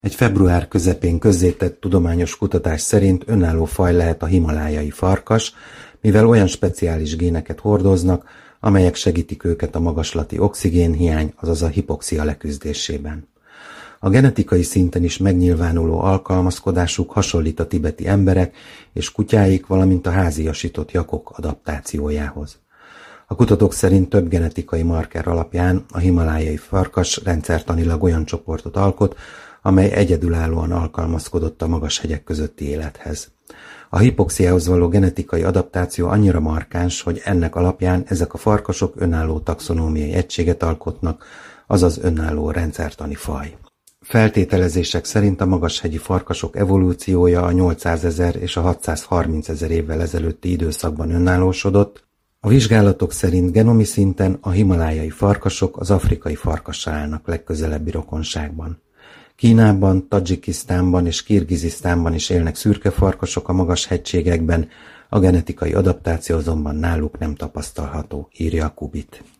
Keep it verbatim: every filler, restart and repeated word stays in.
Egy február közepén közzétett tudományos kutatás szerint önálló faj lehet a himalájai farkas, mivel olyan speciális géneket hordoznak, amelyek segítik őket a magaslati oxigénhiány, azaz a hipoxia leküzdésében. A genetikai szinten is megnyilvánuló alkalmazkodásuk hasonlít a tibeti emberek és kutyáik, valamint a háziasított jakok adaptációjához. A kutatók szerint több genetikai marker alapján a himalájai farkas rendszertanilag olyan csoportot alkot, amely egyedülállóan alkalmazkodott a magas hegyek közötti élethez. A hipoxiához való genetikai adaptáció annyira markáns, hogy ennek alapján ezek a farkasok önálló taxonómiai egységet alkotnak, azaz önálló rendszertani faj. Feltételezések szerint a magashegyi farkasok evolúciója a nyolcszázezer és a hatszázharmincezer évvel ezelőtti időszakban önállósodott. A vizsgálatok szerint genomi szinten a himalájai farkasok az afrikai farkassal állnak legközelebbi rokonságban. Kínában, Tadzsikisztánban és Kirgizisztánban is élnek szürke farkasok a magas hegységekben, a genetikai adaptáció azonban náluk nem tapasztalható, írja a Kubit.